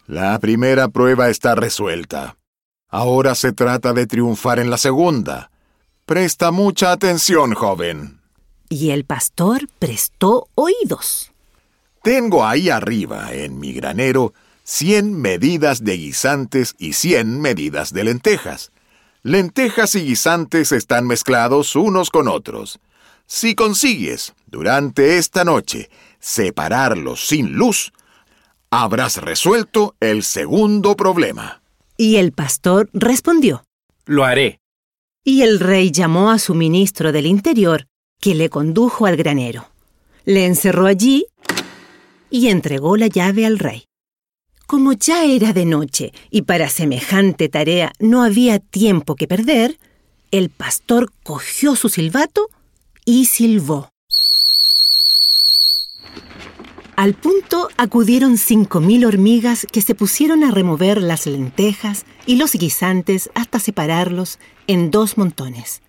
La primera prueba está resuelta. Ahora se trata de triunfar en la segunda. Presta mucha atención, joven. Y el pastor prestó oídos. Tengo ahí arriba, en mi granero, 100 medidas de guisantes y 100 medidas de lentejas. Lentejas y guisantes están mezclados unos con otros. Si consigues, durante esta noche, separarlos sin luz, habrás resuelto el segundo problema. Y el pastor respondió: Lo haré. Y el rey llamó a su ministro del interior, que le condujo al granero. Le encerró allí y entregó la llave al rey. Como ya era de noche y para semejante tarea no había tiempo que perder, el pastor cogió su silbato y silbó. Al punto acudieron 5.000 hormigas que se pusieron a remover las lentejas y los guisantes hasta separarlos en 2 montones.